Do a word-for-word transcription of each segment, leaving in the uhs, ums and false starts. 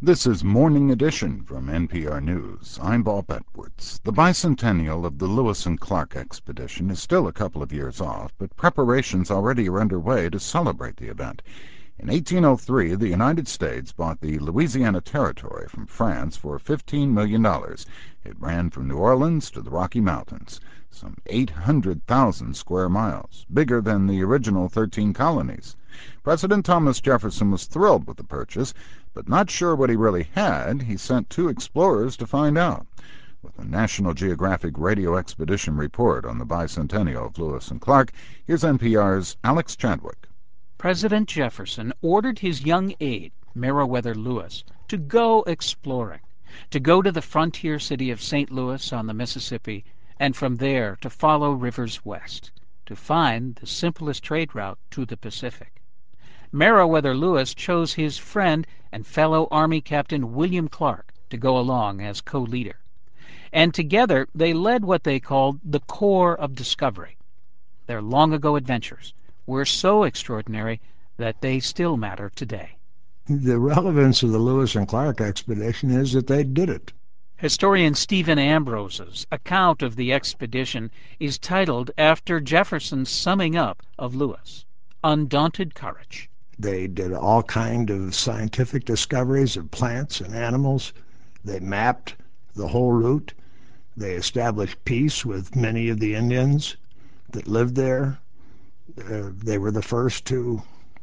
This is Morning Edition from N P R News. I'm Bob Edwards. The bicentennial of the Lewis and Clark expedition is still a couple of years off, but preparations already are underway to celebrate the event. In eighteen oh three, the United States bought the Louisiana Territory from France for fifteen million dollars. It ran from New Orleans to the Rocky Mountains, some eight hundred thousand square miles, bigger than the original thirteen colonies. President Thomas Jefferson was thrilled with the purchase, but not sure what he really had. He sent two explorers to find out. With a National Geographic Radio Expedition report on the bicentennial of Lewis and Clark, here's N P R's Alex Chadwick. President Jefferson ordered his young aide, Meriwether Lewis, to go exploring, to go to the frontier city of Saint Louis on the Mississippi, and from there to follow rivers west, to find the simplest trade route to the Pacific. Meriwether Lewis chose his friend and fellow Army Captain William Clark to go along as co-leader. And together they led what they called the Corps of Discovery. Their long-ago adventures were so extraordinary that they still matter today. The relevance of the Lewis and Clark expedition is that they did it. Historian Stephen Ambrose's account of the expedition is titled after Jefferson's summing up of Lewis, Undaunted Courage. They did all kind of scientific discoveries of plants and animals. They mapped the whole route. They established peace with many of the Indians that lived there. Uh, they were the first to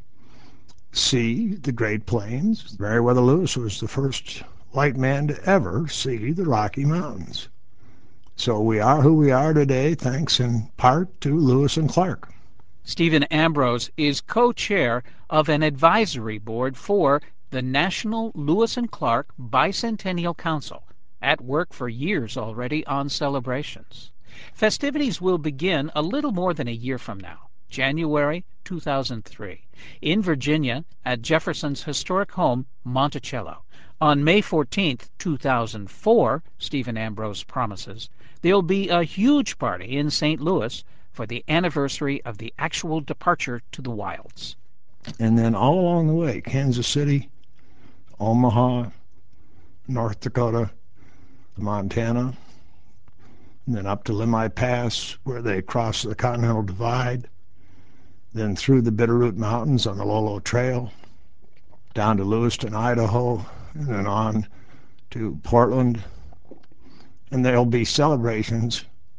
see the Great Plains. Meriwether Lewis was the first white man to ever see the Rocky Mountains. So we are who we are today, thanks in part to Lewis and Clark. Stephen Ambrose is co-chair of an advisory board for the National Lewis and Clark Bicentennial Council, at work for years already on celebrations. Festivities will begin a little more than a year from now, January two thousand three, in Virginia at Jefferson's historic home, Monticello. On May fourteenth, two thousand four, Stephen Ambrose promises, there'll be a huge party in Saint Louis for the anniversary of the actual departure to the wilds. And then all along the way, Kansas City, Omaha, North Dakota, Montana, and then up to Lemhi Pass, where they cross the Continental Divide, then through the Bitterroot Mountains on the Lolo Trail, down to Lewiston, Idaho, and then on to Portland. And there'll be celebrations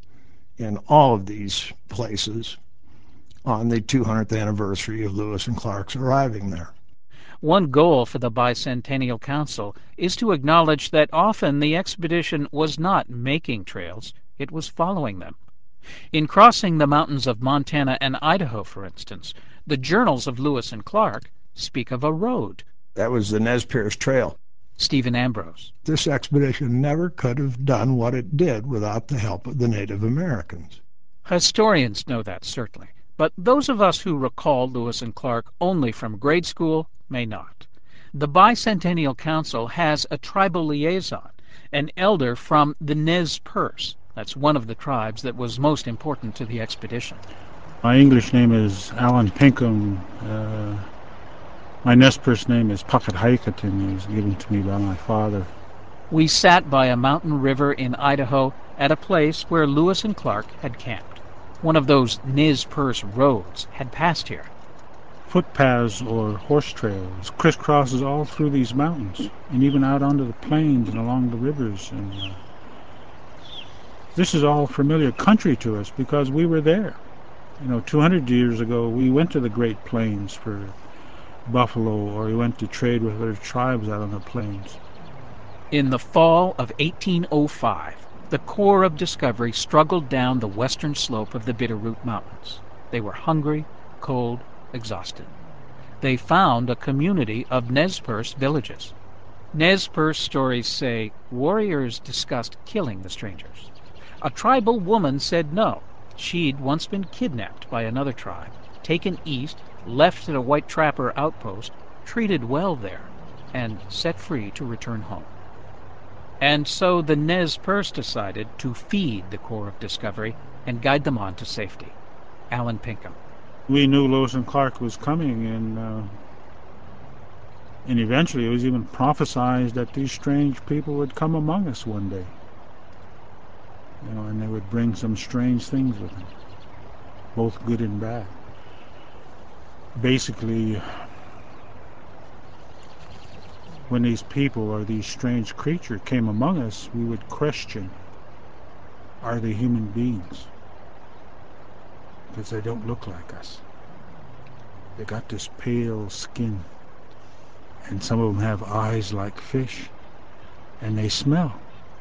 in all of these places on the two hundredth anniversary of Lewis and Clark's arriving there. One goal for the Bicentennial Council is to acknowledge that often the expedition was not making trails, it was following them. In crossing the mountains of Montana and Idaho, for instance, the journals of Lewis and Clark speak of a road. That was the Nez Perce Trail. Stephen Ambrose. This expedition never could have done what it did without the help of the Native Americans. Historians know that, certainly, but those of us who recall Lewis and Clark only from grade school may not. The Bicentennial Council has a tribal liaison, an elder from the Nez Perce. That's one of the tribes that was most important to the expedition. My English name is Alan Pinkham. Uh, my Nez Perce name is Pakathaikatan. It was given to me by my father. We sat by a mountain river in Idaho at a place where Lewis and Clark had camped. One of those Nez Perce roads had passed here. Footpaths or horse trails crisscrosses all through these mountains and even out onto the plains and along the rivers. And uh, this is all familiar country to us because we were there. You know, two hundred years ago we went to the Great Plains for buffalo, or we went to trade with other tribes out on the plains. In the fall of eighteen oh five, the Corps of Discovery struggled down the western slope of the Bitterroot Mountains. They were hungry, cold, exhausted. They found a community of Nez Perce villages. Nez Perce stories say warriors discussed killing the strangers. A tribal woman said no. She'd once been kidnapped by another tribe, taken east, left at a white trapper outpost, treated well there, and set free to return home. And so the Nez Perce decided to feed the Corps of Discovery and guide them on to safety. Alan Pinkham. We knew Lewis and Clark was coming, and uh, And eventually it was even prophesied that these strange people would come among us one day. You know, and they would bring some strange things with them, both good and bad. Basically, when these people or these strange creatures came among us, we would question, are they human beings? Because they don't look like us. They got this pale skin, and some of them have eyes like fish, and they smell.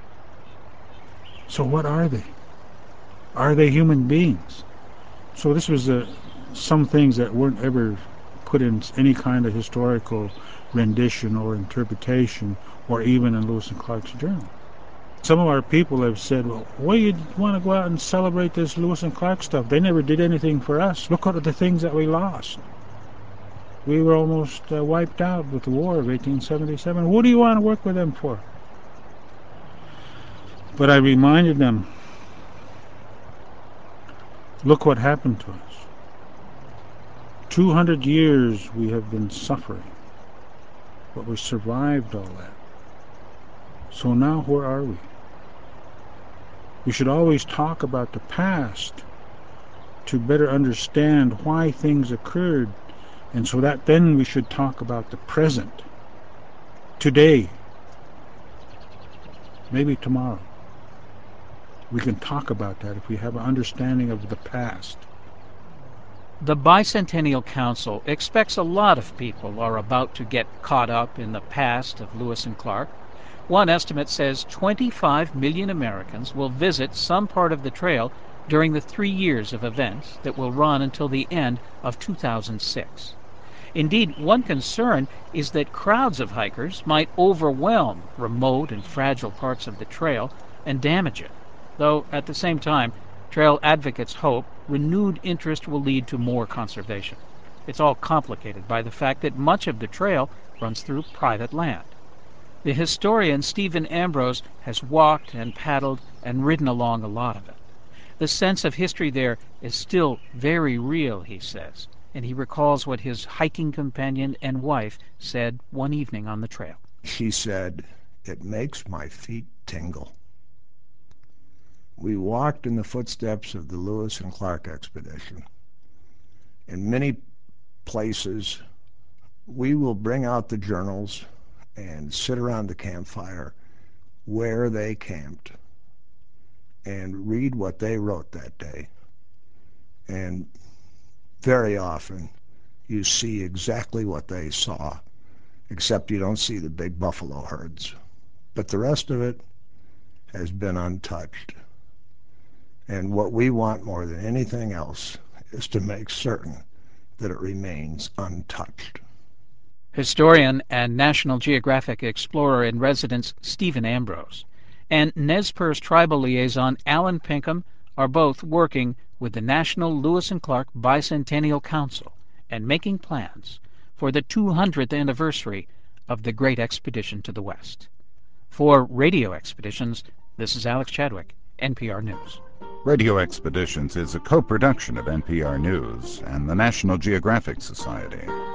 So what are they? Are they human beings? So this was a, some things that weren't ever put in any kind of historical rendition or interpretation, or even in Lewis and Clark's journal. Some of our people have said, well, why do you want to go out and celebrate this Lewis and Clark stuff? They never did anything for us. Look at the things that we lost. We were almost uh, wiped out with the war of eighteen seventy-seven. What do you want to work with them for? But I reminded them, look what happened to us. two hundred years we have been suffering, but we survived all that. So now where are we? We should always talk about the past to better understand why things occurred, and so that then we should talk about the present, today, maybe tomorrow. We can talk about that if we have an understanding of the past. The Bicentennial Council expects a lot of people are about to get caught up in the past of Lewis and Clark. One estimate says twenty-five million Americans will visit some part of the trail during the three years of events that will run until the end of two thousand six. Indeed, one concern is that crowds of hikers might overwhelm remote and fragile parts of the trail and damage it, though at the same time, trail advocates hope renewed interest will lead to more conservation. It's all complicated by the fact that much of the trail runs through private land. The historian Stephen Ambrose has walked and paddled and ridden along a lot of it. The sense of history there is still very real, he says, and he recalls what his hiking companion and wife said one evening on the trail. She said, "It makes my feet tingle." We walked in the footsteps of the Lewis and Clark expedition. In many places, we will bring out the journals and sit around the campfire where they camped and read what they wrote that day. And very often you see exactly what they saw, except you don't see the big buffalo herds. But the rest of it has been untouched. And what we want more than anything else is to make certain that it remains untouched. Historian and National Geographic explorer in residence Stephen Ambrose and Nez Perce tribal liaison Alan Pinkham are both working with the National Lewis and Clark Bicentennial Council and making plans for the two hundredth anniversary of the Great Expedition to the West. For Radio Expeditions, this is Alex Chadwick, N P R News. Radio Expeditions is a co-production of N P R News and the National Geographic Society.